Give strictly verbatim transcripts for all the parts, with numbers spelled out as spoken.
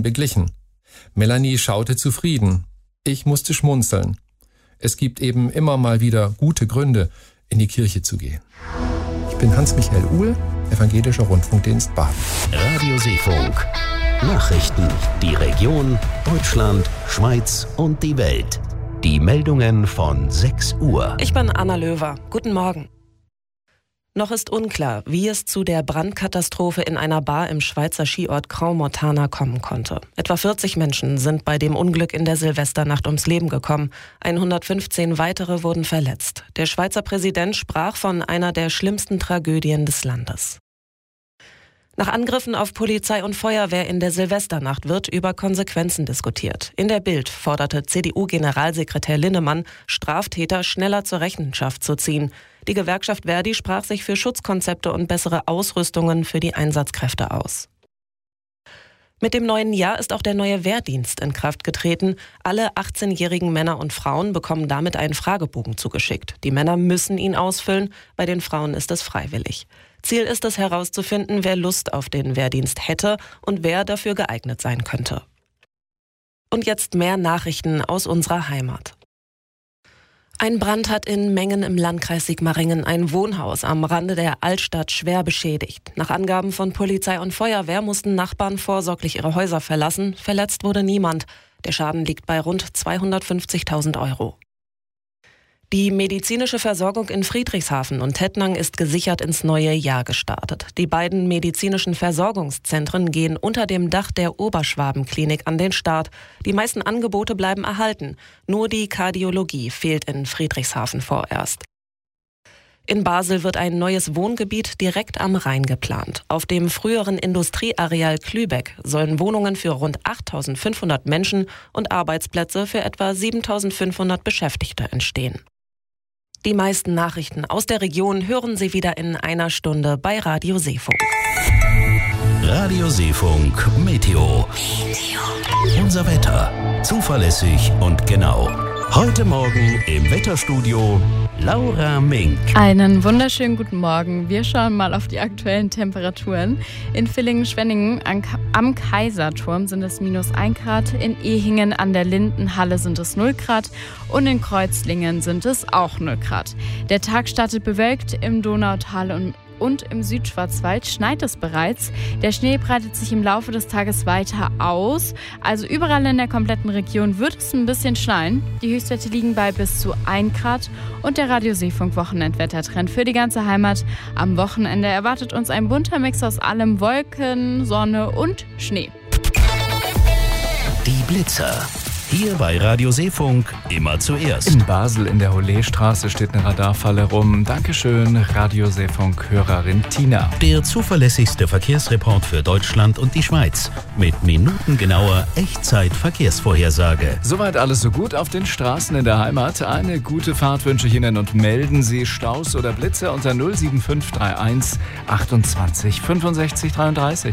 beglichen. Melanie schaute zufrieden. Ich musste schmunzeln. Es gibt eben immer mal wieder gute Gründe, in die Kirche zu gehen. Ich bin Hans-Michael Uhl, Evangelischer Rundfunkdienst Baden. Radio Seefunk. Nachrichten, die Region, Deutschland, Schweiz und die Welt. Die Meldungen von sechs Uhr. Ich bin Anna Löwer. Guten Morgen. Noch ist unklar, wie es zu der Brandkatastrophe in einer Bar im Schweizer Skiort Crans-Montana kommen konnte. Etwa vierzig Menschen sind bei dem Unglück in der Silvesternacht ums Leben gekommen. hundertfünfzehn weitere wurden verletzt. Der Schweizer Präsident sprach von einer der schlimmsten Tragödien des Landes. Nach Angriffen auf Polizei und Feuerwehr in der Silvesternacht wird über Konsequenzen diskutiert. In der Bild forderte C D U-Generalsekretär Linnemann, Straftäter schneller zur Rechenschaft zu ziehen. Die Gewerkschaft Verdi sprach sich für Schutzkonzepte und bessere Ausrüstungen für die Einsatzkräfte aus. Mit dem neuen Jahr ist auch der neue Wehrdienst in Kraft getreten. Alle achtzehnjährigen Männer und Frauen bekommen damit einen Fragebogen zugeschickt. Die Männer müssen ihn ausfüllen, bei den Frauen ist es freiwillig. Ziel ist es herauszufinden, wer Lust auf den Wehrdienst hätte und wer dafür geeignet sein könnte. Und jetzt mehr Nachrichten aus unserer Heimat. Ein Brand hat in Mengen im Landkreis Sigmaringen ein Wohnhaus am Rande der Altstadt schwer beschädigt. Nach Angaben von Polizei und Feuerwehr mussten Nachbarn vorsorglich ihre Häuser verlassen. Verletzt wurde niemand. Der Schaden liegt bei rund zweihundertfünfzigtausend Euro. Die medizinische Versorgung in Friedrichshafen und Tettnang ist gesichert ins neue Jahr gestartet. Die beiden medizinischen Versorgungszentren gehen unter dem Dach der Oberschwabenklinik an den Start. Die meisten Angebote bleiben erhalten. Nur die Kardiologie fehlt in Friedrichshafen vorerst. In Basel wird ein neues Wohngebiet direkt am Rhein geplant. Auf dem früheren Industrieareal Klübeck sollen Wohnungen für rund achttausendfünfhundert Menschen und Arbeitsplätze für etwa siebentausendfünfhundert Beschäftigte entstehen. Die meisten Nachrichten aus der Region hören Sie wieder in einer Stunde bei Radio Seefunk. Radio Seefunk Meteo. Meteo. Unser Wetter. Zuverlässig und genau. Heute Morgen im Wetterstudio Laura Mink. Einen wunderschönen guten Morgen. Wir schauen mal auf die aktuellen Temperaturen. In Villingen-Schwenningen am Kaiserturm sind es minus ein Grad, in Ehingen an der Lindenhalle sind es null Grad und in Kreuzlingen sind es auch null Grad. Der Tag startet bewölkt, im Donautal und Und im Südschwarzwald schneit es bereits. Der Schnee breitet sich im Laufe des Tages weiter aus. Also überall in der kompletten Region wird es ein bisschen schneien. Die Höchstwerte liegen bei bis zu ein Grad. Und der Radio Seefunk Wochenendwettertrend für die ganze Heimat. Am Wochenende erwartet uns ein bunter Mix aus allem: Wolken, Sonne und Schnee. Die Blitzer. Hier bei Radio Seefunk immer zuerst. In Basel in der Hollestraße steht eine Radarfalle rum. Dankeschön, Radio Seefunk-Hörerin Tina. Der zuverlässigste Verkehrsreport für Deutschland und die Schweiz. Mit minutengenauer Echtzeit-Verkehrsvorhersage. Soweit alles so gut auf den Straßen in der Heimat. Eine gute Fahrt wünsche ich Ihnen und melden Sie Staus oder Blitze unter null sieben fünf drei eins achtundzwanzig fünfundsechzig dreiunddreißig.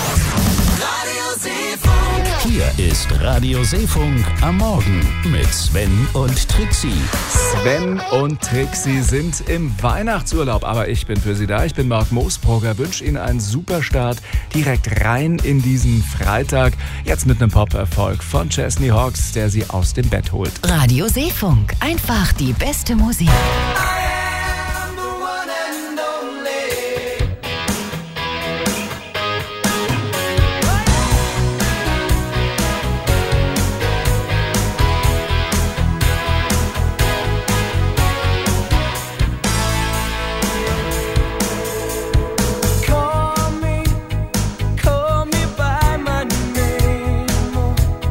Hier ist Radio Seefunk am Morgen mit Sven und Trixie. Sven und Trixie sind im Weihnachtsurlaub, aber ich bin für Sie da. Ich bin Marc Moosbrugger, wünsche Ihnen einen super Start direkt rein in diesen Freitag. Jetzt mit einem Pop-Erfolg von Chesney Hawkes, der Sie aus dem Bett holt. Radio Seefunk, einfach die beste Musik.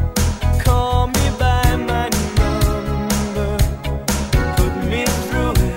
Through it.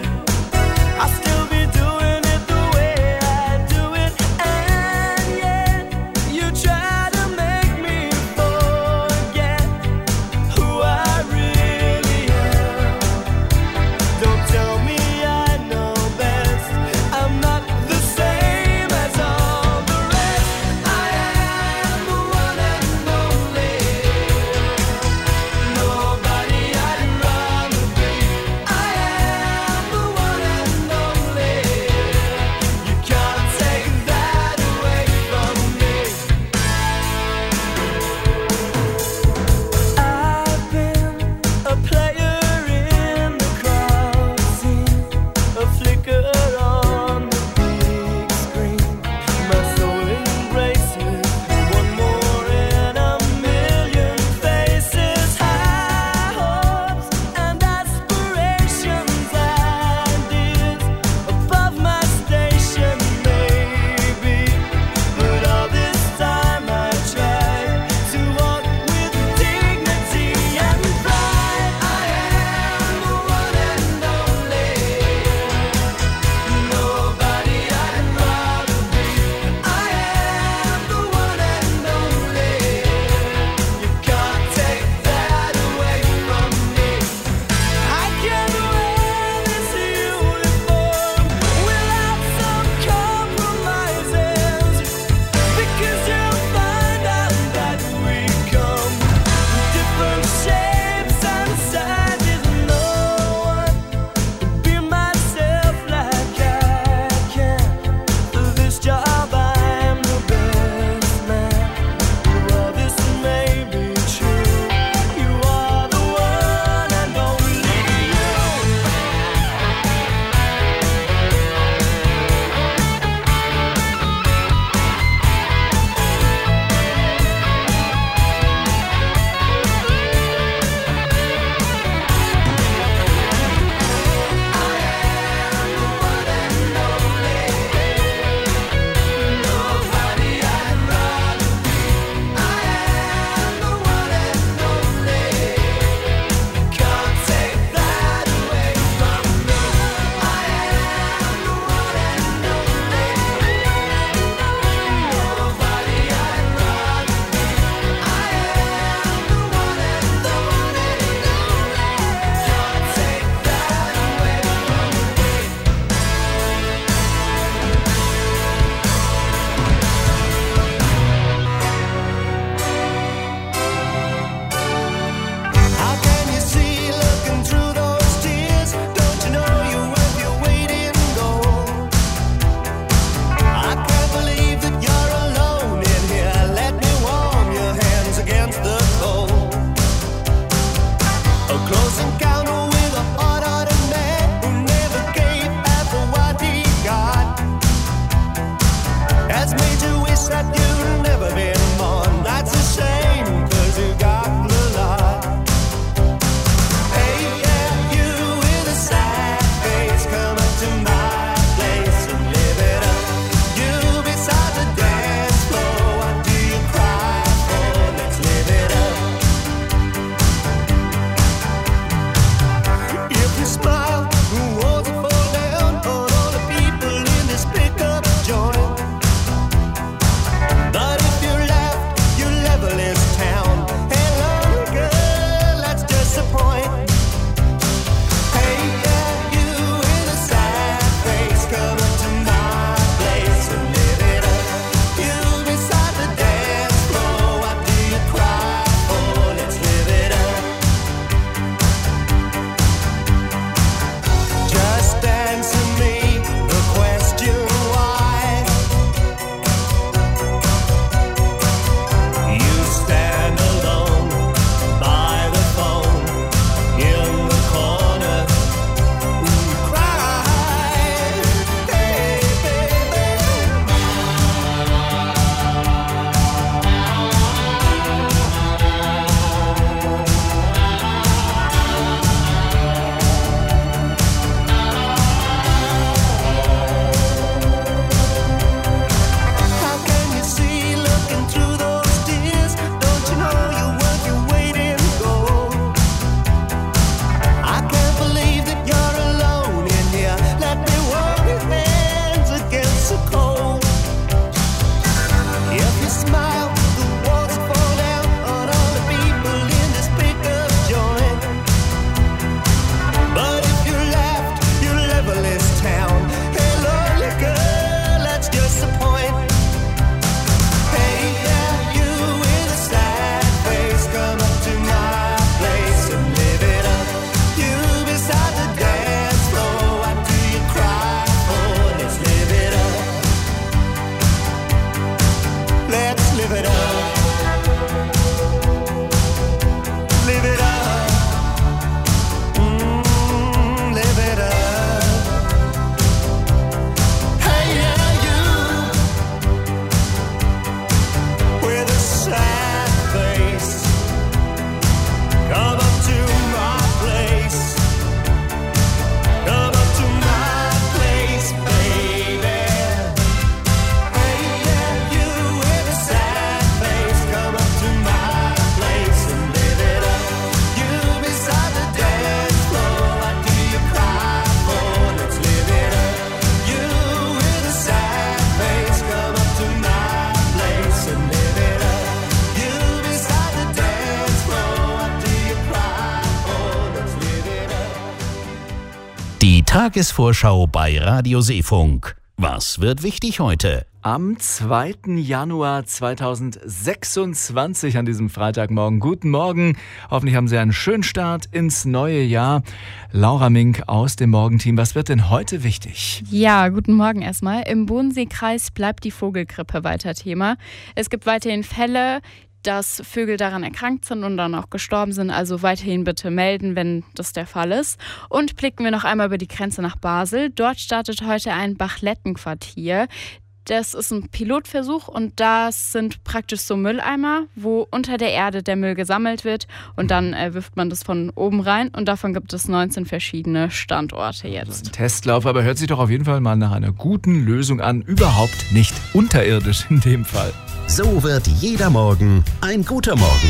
Tagesvorschau bei Radio Seefunk. Was wird wichtig heute? Am zweiten Januar zweitausendsechsundzwanzig an diesem Freitagmorgen. Guten Morgen. Hoffentlich haben Sie einen schönen Start ins neue Jahr. Laura Mink aus dem Morgenteam. Was wird denn heute wichtig? Ja, guten Morgen erstmal. Im Bodenseekreis bleibt die Vogelgrippe weiter Thema. Es gibt weiterhin Fälle, dass Vögel daran erkrankt sind und dann auch gestorben sind. Also weiterhin bitte melden, wenn das der Fall ist. Und blicken wir noch einmal über die Grenze nach Basel. Dort startet heute ein Bachlettenquartier. Das ist ein Pilotversuch und das sind praktisch so Mülleimer, wo unter der Erde der Müll gesammelt wird und dann äh, wirft man das von oben rein und davon gibt es neunzehn verschiedene Standorte jetzt. Ein Testlauf, aber hört sich doch auf jeden Fall mal nach einer guten Lösung an. Überhaupt nicht unterirdisch in dem Fall. So wird jeder Morgen ein guter Morgen.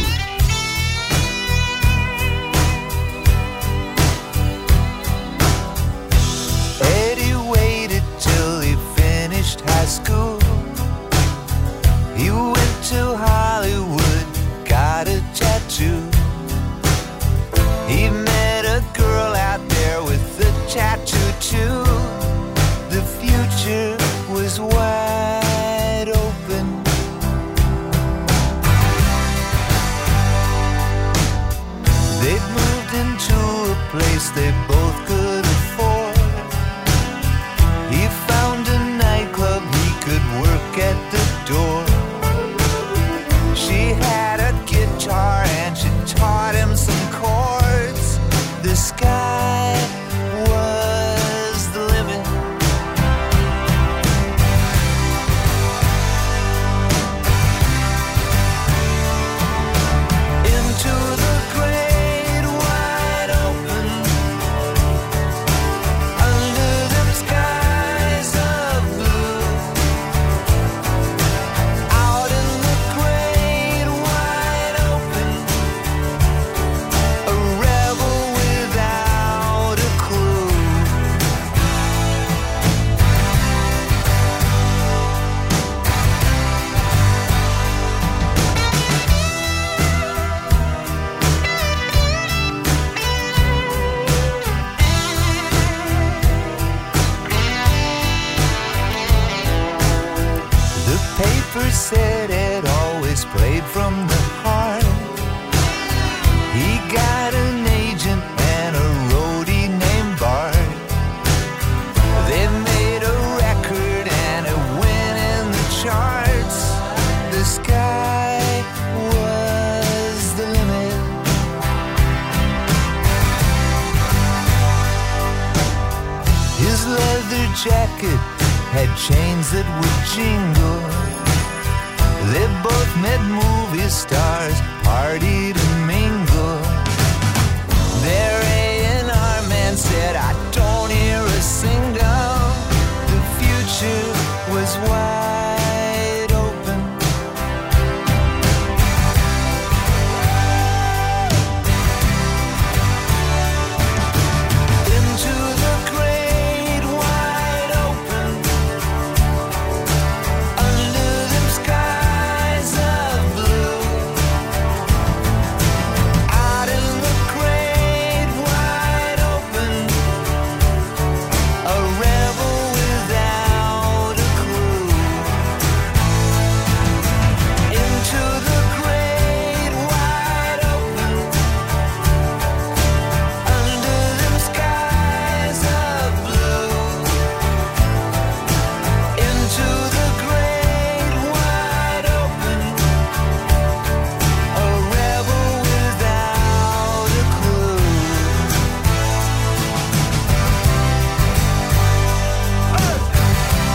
High school. He went to Hollywood, got a tattoo. He met a girl out there with a tattoo too. The future was wide open. They moved into a place they both could afford. He found a nightclub he could work at the door. She had a guitar and she taught him some chords. The sky was the limit. Into the great wide open, under them skies of blue. Out in the great wide open, a rebel without a clue. The paper said it always played from the heart. He got an agent and a roadie named Bart. They made a record and it went in the charts. The sky was the limit. His leather jacket had chains that would jingle. They both met movie stars, party